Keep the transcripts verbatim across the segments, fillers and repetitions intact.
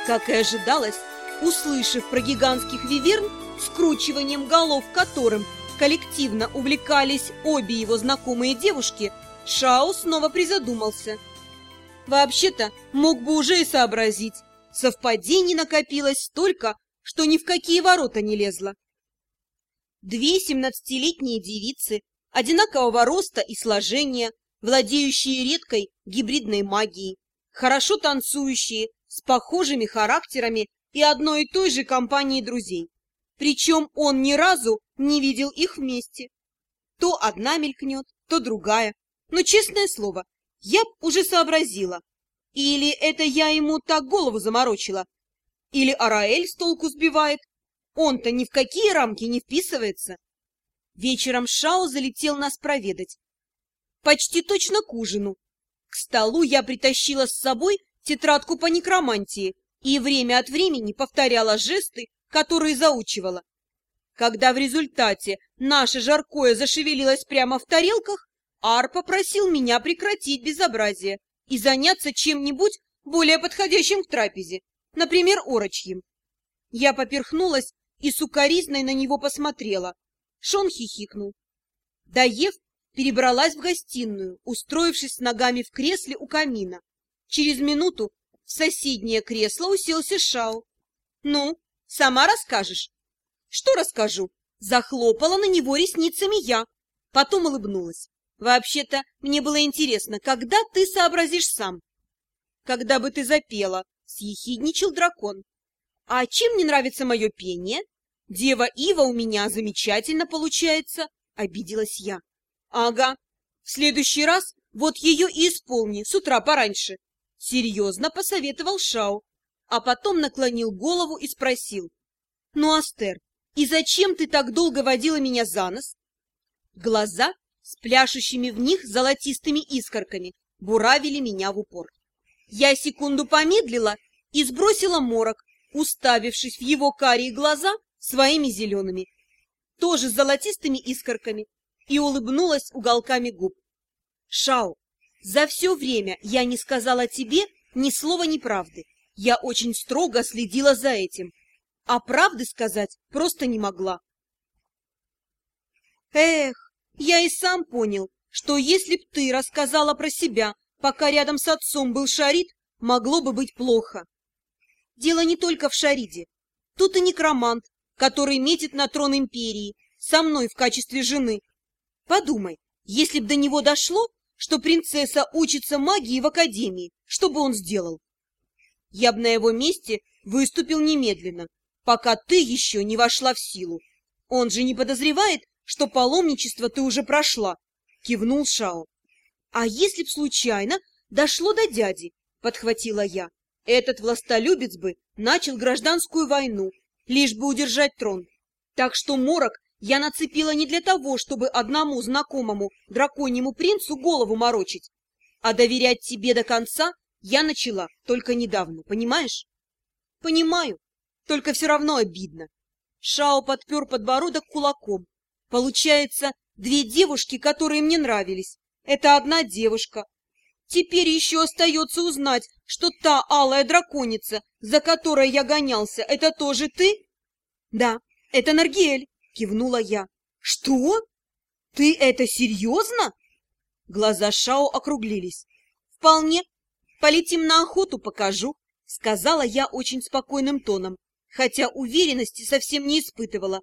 Как и ожидалось, услышав про гигантских виверн, скручиванием голов которым коллективно увлекались обе его знакомые девушки, Шао снова призадумался. Вообще-то, мог бы уже и сообразить. Совпадений накопилось столько, что ни в какие ворота не лезло. Две семнадцатилетние девицы, одинакового роста и сложения, владеющие редкой гибридной магией, хорошо танцующие, с похожими характерами и одной и той же компанией друзей. Причем он ни разу не видел их вместе. То одна мелькнет, то другая. Но, честное слово, я б уже сообразила. Или это я ему так голову заморочила, или Араэль с толку сбивает. Он-то ни в какие рамки не вписывается. Вечером Шао залетел нас проведать. Почти точно к ужину. К столу я притащила с собой тетрадку по некромантии и время от времени повторяла жесты, которые заучивала. Когда в результате наше жаркое зашевелилось прямо в тарелках, Ар попросил меня прекратить безобразие и заняться чем-нибудь более подходящим к трапезе, например, орочьим. Я поперхнулась и сукоризной на него посмотрела. Шон хихикнул. Доев, перебралась в гостиную, устроившись с ногами в кресле у камина. Через минуту в соседнее кресло уселся Шао. «Ну, сама расскажешь?» «Что расскажу?» Захлопала на него ресницами я, потом улыбнулась. «Вообще-то мне было интересно, когда ты сообразишь сам?» «Когда бы ты запела», — съехидничал дракон. «А чем мне нравится мое пение? Дева Ива у меня замечательно получается», — обиделась я. «Ага, в следующий раз вот ее и исполни с утра пораньше», — серьезно посоветовал Шао, а потом наклонил голову и спросил. «Ну, Астер, и зачем ты так долго водила меня за нос?» Глаза с пляшущими в них золотистыми искорками буравили меня в упор. Я секунду помедлила и сбросила морок, уставившись в его карие глаза своими зелеными, тоже с золотистыми искорками, и улыбнулась уголками губ. «Шао, за все время я не сказала тебе ни слова неправды. Я очень строго следила за этим, а правды сказать просто не могла». «Эх, я и сам понял, что если б ты рассказала про себя, пока рядом с отцом был Шарид, могло бы быть плохо». «Дело не только в Шариде. Тут и некромант, который метит на трон империи, со мной в качестве жены. Подумай, если б до него дошло, что принцесса учится магии в академии, что бы он сделал?» «Я бы на его месте выступил немедленно, пока ты еще не вошла в силу. Он же не подозревает, что паломничество ты уже прошла», — кивнул Шао. «А если б случайно дошло до дяди?» — подхватила я. «Этот властолюбец бы начал гражданскую войну, лишь бы удержать трон. Так что морок я нацепила не для того, чтобы одному знакомому драконьему принцу голову морочить, а доверять тебе до конца я начала только недавно, понимаешь?» «Понимаю, только все равно обидно». Шао подпер подбородок кулаком. «Получается, две девушки, которые мне нравились. Это одна девушка. Теперь еще остается узнать, что та алая драконица, за которой я гонялся, это тоже ты?» «Да, это Наргиэль», — кивнула я. «Что? Ты это серьезно?» Глаза Шао округлились. «Вполне. Полетим на охоту, покажу», — сказала я очень спокойным тоном, хотя уверенности совсем не испытывала.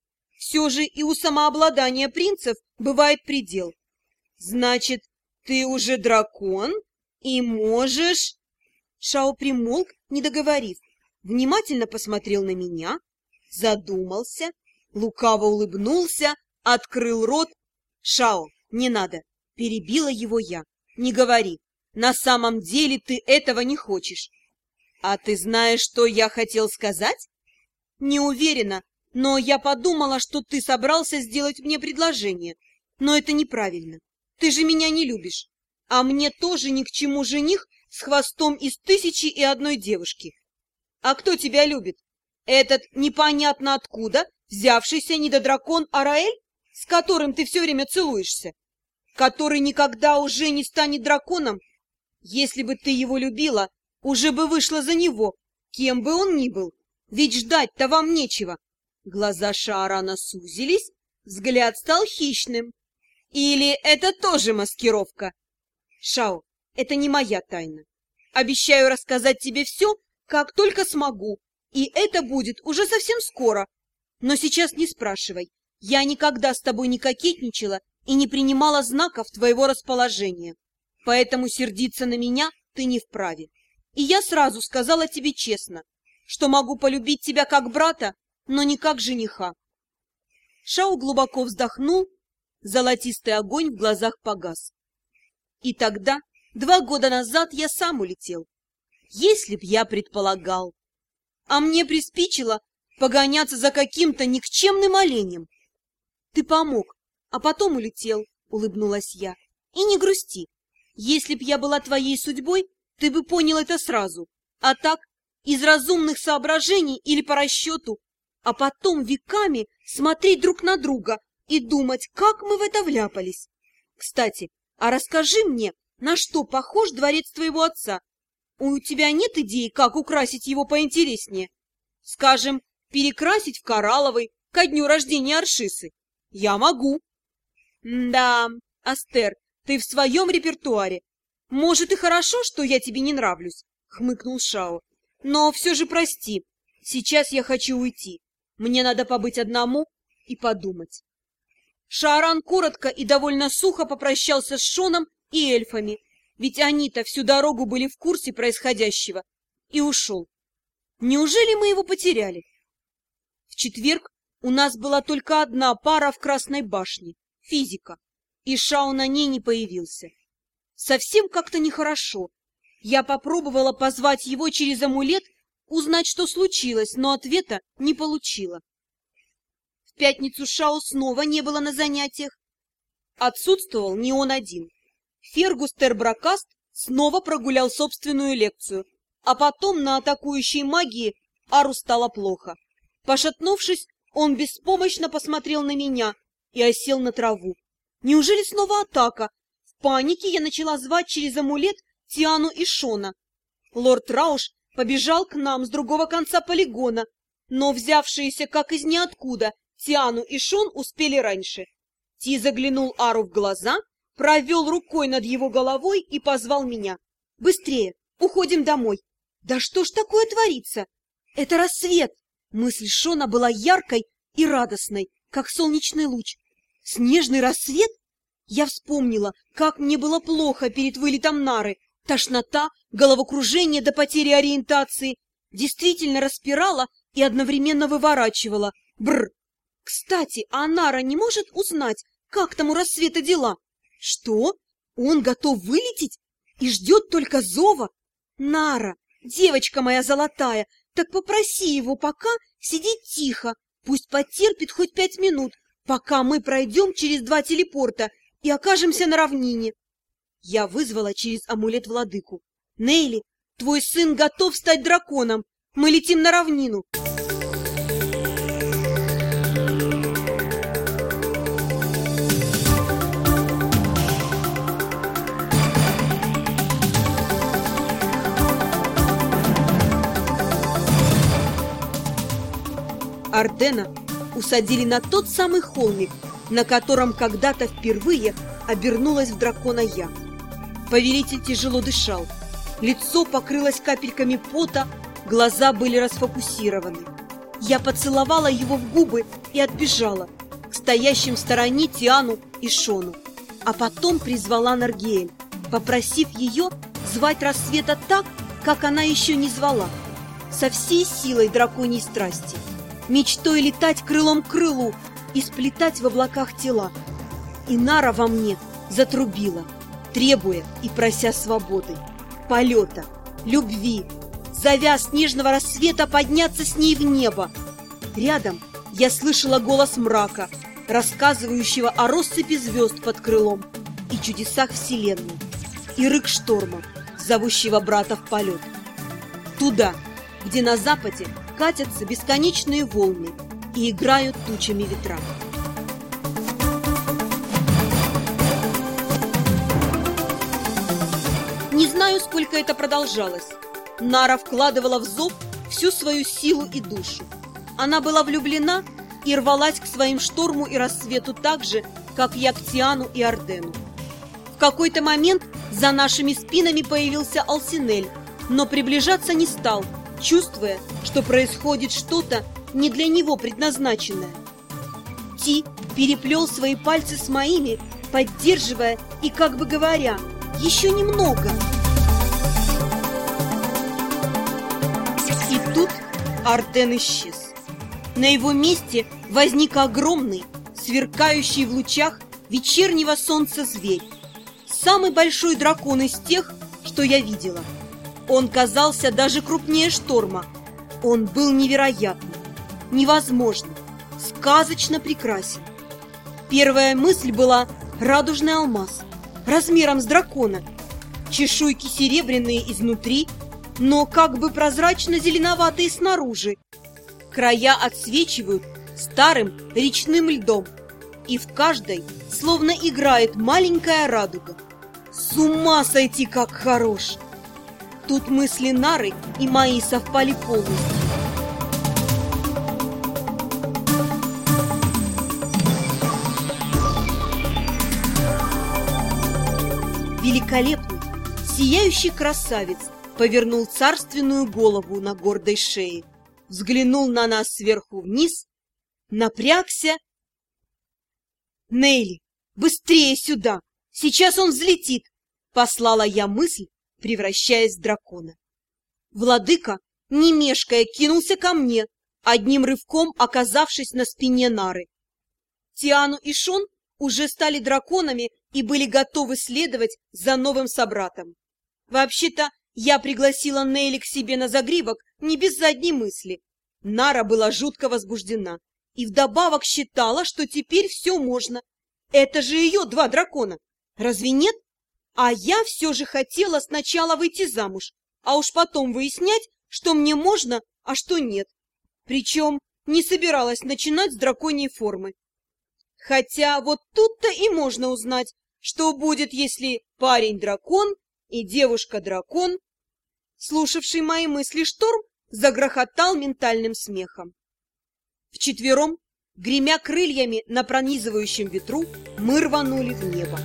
Все же и у самообладания принцев бывает предел. «Значит, ты уже дракон и можешь...» Шао примолк, не договорив, внимательно посмотрел на меня, задумался, лукаво улыбнулся, открыл рот. «Шао, не надо!» — перебила его я. «Не говори, на самом деле ты этого не хочешь». «А ты знаешь, что я хотел сказать?» «Не уверена, но я подумала, что ты собрался сделать мне предложение. Но это неправильно. Ты же меня не любишь. А мне тоже ни к чему жених с хвостом из тысячи и одной девушки. А кто тебя любит? Этот непонятно откуда взявшийся недодракон Араэль, с которым ты все время целуешься? Который никогда уже не станет драконом? Если бы ты его любила, уже бы вышла за него. кем бы он ни был, ведь ждать-то вам нечего. Глаза Шаарана сузились, взгляд стал хищным. Или это тоже маскировка? Шао, это не моя тайна. Обещаю рассказать тебе все, как только смогу, и это будет уже совсем скоро. Но сейчас не спрашивай. Я никогда с тобой не кокетничала и не принимала знаков твоего расположения. Поэтому сердиться на меня ты не вправе. И я сразу сказала тебе честно, что могу полюбить тебя как брата, но не как жениха. Шао глубоко вздохнул, золотистый огонь в глазах погас. И тогда, два года назад, я сам улетел. Если б я предполагал. А мне приспичило погоняться за каким-то никчемным оленем. Ты помог, а потом улетел, улыбнулась я. И не грусти. Если б я была твоей судьбой, ты бы понял это сразу. А так, из разумных соображений или по расчету, а потом веками смотреть друг на друга и думать, как мы в это вляпались. Кстати, а расскажи мне, на что похож дворец твоего отца? У тебя нет идей, как украсить его поинтереснее? Скажем, перекрасить в коралловый ко дню рождения Аршисы. Я могу. Да, Астер, ты в своем репертуаре. Может, и хорошо, что я тебе не нравлюсь, хмыкнул Шао. Но все же прости, сейчас я хочу уйти. Мне надо побыть одному и подумать. Шааран коротко и довольно сухо попрощался с Шоном и эльфами, ведь они-то всю дорогу были в курсе происходящего, и ушел. Неужели мы его потеряли? В четверг у нас была только одна пара в Красной башне — физика, и Шао на ней не появился. Совсем как-то нехорошо. Я попробовала позвать его через амулет, узнать, что случилось, но ответа не получила. В пятницу Шао снова не было на занятиях. Отсутствовал не он один. Фергус Тербракаст снова прогулял собственную лекцию, а потом на атакующей магии Ару стало плохо. Пошатнувшись, он беспомощно посмотрел на меня и осел на траву. Неужели снова атака? В панике я начала звать через амулет Тиану и Шона. Лорд Рауш побежал к нам с другого конца полигона, но взявшиеся как из ниоткуда Тиану и Шон успели раньше. Ти заглянул Ару в глаза, провел рукой над его головой и позвал меня. «Быстрее! Уходим домой!» «Да что ж такое творится? Это рассвет!» Мысль Шона была яркой и радостной, как солнечный луч. «Снежный рассвет?» Я вспомнила, как мне было плохо перед вылетом нары. Тошнота, головокружение до потери ориентации. Действительно распирала и одновременно выворачивала. Бррр! Кстати, а Нара не может узнать, как там у рассвета дела? Что? Он готов вылететь и ждет только зова? Нара, девочка моя золотая, так попроси его пока сидеть тихо. Пусть потерпит хоть пять минут, пока мы пройдем через два телепорта и окажемся на равнине. Я вызвала через амулет владыку. Нейли, твой сын готов стать драконом. Мы летим на равнину. Ардена усадили на тот самый холмик, на котором когда-то впервые обернулась в дракона я. Повелитель тяжело дышал, лицо покрылось капельками пота, глаза были расфокусированы. Я поцеловала его в губы и отбежала к стоящим в стороне Тиану и Шону, а потом призвала Наргиэль, попросив ее звать рассвета так, как она еще не звала, со всей силой драконьей страсти, мечтой летать крылом к крылу и сплетать в облаках тела. И Нара во мне затрубила, требуя и прося свободы, полета, любви, зовя снежного рассвета подняться с ней в небо. Рядом я слышала голос мрака, рассказывающего о россыпи звезд под крылом и чудесах вселенной, и рык шторма, зовущего брата в полет. Туда, где на западе катятся бесконечные волны и играют тучами ветра. Не знаю, сколько это продолжалось. Нара вкладывала в зов всю свою силу и душу. Она была влюблена и рвалась к своим шторму и рассвету так же, как я к Тиану и Ардену. В какой-то момент за нашими спинами появился Алсинель, но приближаться не стал, чувствуя, что происходит что-то не для него предназначенное. Ти переплел свои пальцы с моими, поддерживая и как бы говоря: «Еще немного». И тут Арден исчез. На его месте возник огромный, сверкающий в лучах вечернего солнца зверь. Самый большой дракон из тех, что я видела. Он казался даже крупнее шторма. Он был невероятным, невозможным, сказочно прекрасен. Первая мысль была радужный алмаз, размером с дракона. Чешуйки серебряные изнутри, но как бы прозрачно-зеленоватые снаружи. Края отсвечивают старым речным льдом, и в каждой словно играет маленькая радуга. С ума сойти, как хорош! Тут мысли Нары и мои совпали полностью. Великолепный, сияющий красавец повернул царственную голову на гордой шее, взглянул на нас сверху вниз, напрягся. «Нейли, быстрее сюда! Сейчас он взлетит!» — послала я мысль, превращаясь в дракона. Владыка, не мешкая, кинулся ко мне, одним рывком оказавшись на спине Нары. Тиану и Шон уже стали драконами и были готовы следовать за новым собратом. Вообще-то, я пригласила Нейли к себе на загривок не без задней мысли. Нара была жутко возбуждена и вдобавок считала, что теперь все можно. Это же ее два дракона. Разве нет? А я все же хотела сначала выйти замуж, а уж потом выяснять, что мне можно, а что нет. Причем не собиралась начинать с драконьей формы. Хотя вот тут-то и можно узнать, что будет, если парень-дракон и девушка-дракон. Слушавший мои мысли шторм загрохотал ментальным смехом. Вчетвером, гремя крыльями на пронизывающем ветру, мы рванули в небо.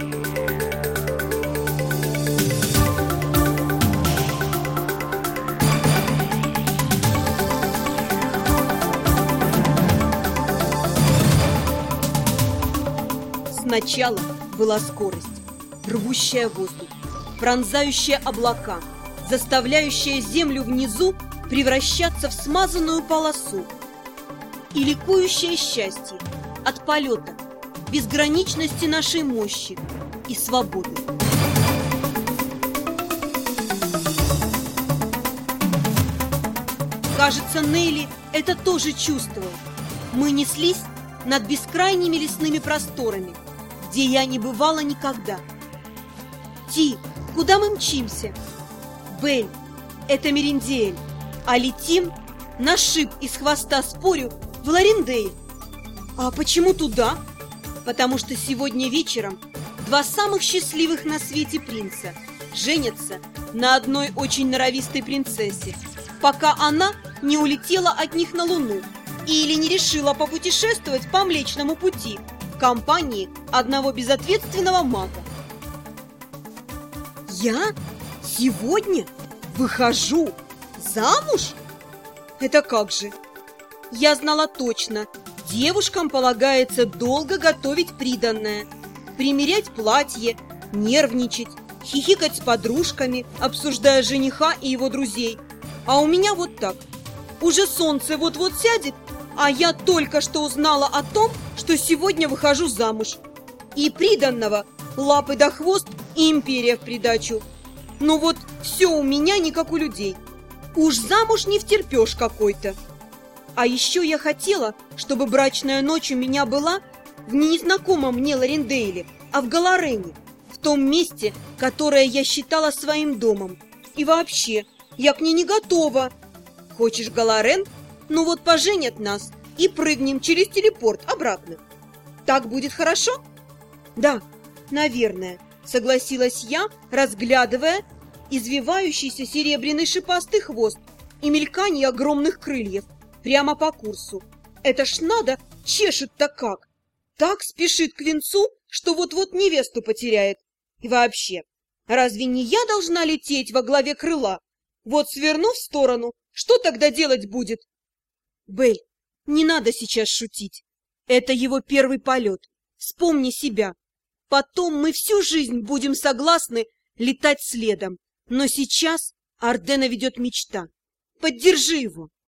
Сначала была скорость, рвущая воздух, пронзающая облака, заставляющая землю внизу превращаться в смазанную полосу, и ликующее счастье от полета, безграничности нашей мощи и свободы. Кажется, Нейли это тоже чувствовал. Мы неслись над бескрайними лесными просторами, где я не бывала никогда. Ти, куда мы мчимся? Бель, это Мериндиэль, а летим на шип из хвоста, спорю, в Лариндель. А почему туда? Потому что сегодня вечером два самых счастливых на свете принца женятся на одной очень норовистой принцессе, пока она не улетела от них на Луну или не решила попутешествовать по Млечному пути в компании одного безответственного мага. Я сегодня выхожу замуж? Это как же? Я знала точно, девушкам полагается долго готовить приданное, примерять платье, нервничать, хихикать с подружками, обсуждая жениха и его друзей. А у меня вот так. Уже солнце вот-вот сядет, а я только что узнала о том, что сегодня выхожу замуж. И приданного лапы до хвост и империя в придачу. Но вот все у меня не как у людей. Уж замуж не втерпешь какой-то. А еще я хотела, чтобы брачная ночь у меня была в незнакомом мне Ларинделе, а в Галарене, в том месте, которое я считала своим домом. И вообще, я к ней не готова. Хочешь Галарен? Ну вот поженят нас и прыгнем через телепорт обратно. Так будет хорошо? Да, наверное, согласилась я, разглядывая извивающийся серебряный шипастый хвост, и мельканье огромных крыльев. Прямо по курсу. Это ж надо, чешет-то как. Так спешит к венцу, что вот-вот невесту потеряет. И вообще, разве не я должна лететь во главе крыла? Вот сверну в сторону, что тогда делать будет? Бель, не надо сейчас шутить. Это его первый полет. Вспомни себя. Потом мы всю жизнь будем согласны летать следом. Но сейчас Ардена ведет мечта. Поддержи его.